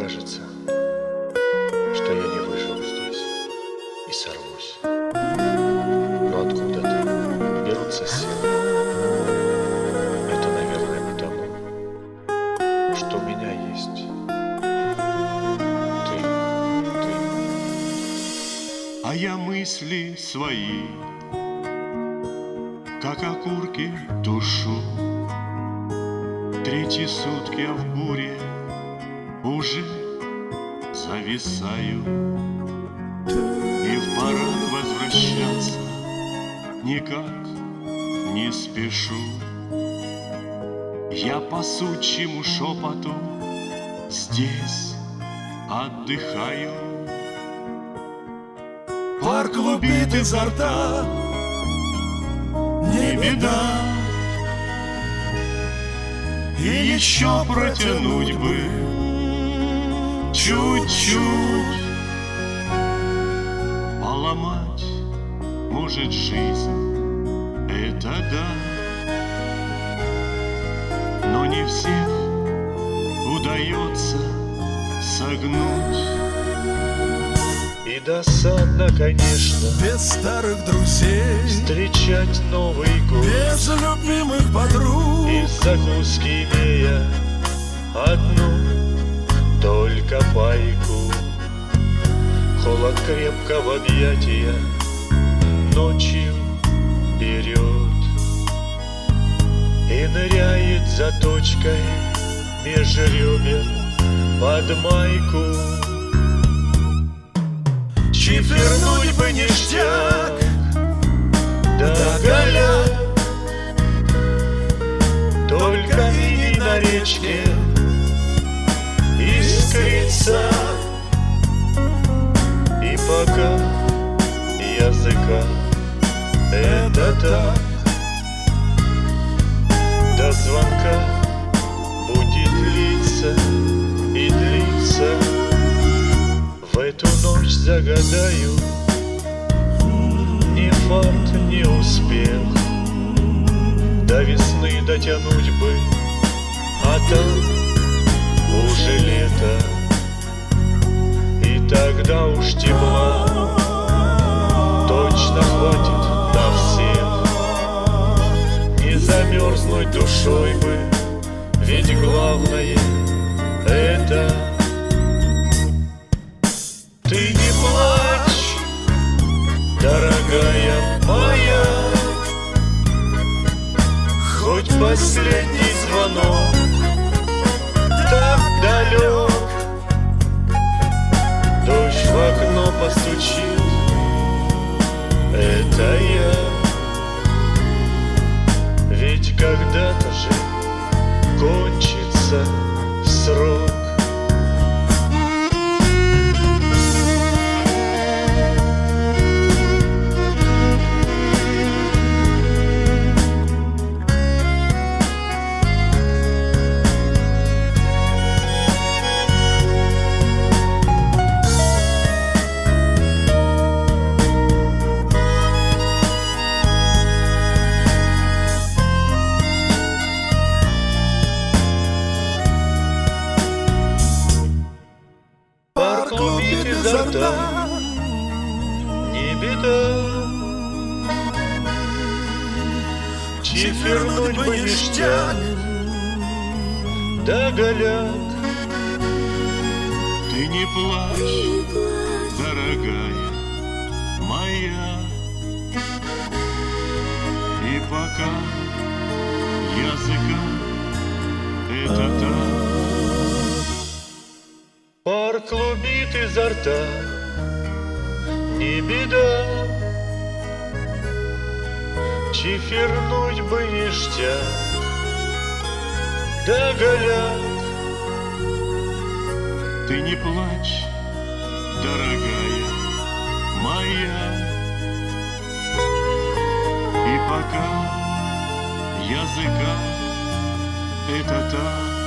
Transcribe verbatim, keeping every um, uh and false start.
кажется, что я не выживу здесь и сорвусь. Но откуда-то берутся силы. Это, наверное, потому, что у меня есть ты, ты. А я мысли свои, как окурки, тушу. Третьи сутки я в буре уже зависаю, и в парад возвращаться никак не спешу. Я по сучьему шепоту здесь отдыхаю. Пар клубит изо рта, не беда, и еще протянуть бы чуть-чуть. Поломать может жизнь, это да, но не всех удается согнуть. И досадно, конечно, без старых друзей встречать Новый год, без любимых подруг, и закуски имея одну только пайку. Холод крепко в объятия ночью берет и ныряет за точкой меж ребер под майку. Чифернуть бы ништяк, Да голяк, только и не на речке искрится. И пока языка это так, до звонка будет длиться и длиться. В эту ночь загадаю ни фарт, ни успех, до весны дотянуть бы, а там уже лето. И тогда уж тепла точно хватит на всех. Не замерзнуть душой бы, ведь главное это. Ты не плачь, дорогая моя, хоть последний звонок так далек. Дождь в окно постучит, это я. Ведь когда-то же кончится срок. Клубит изо рта, не беда. Чифернуть бы ништяк, да голяк. Ты не плачь, дорогая моя, и пока языка это так. Пар клубит изо рта, не беда. Чифернуть бы ништяк, да голяк. Ты не плачь, дорогая моя, и пока языка это так.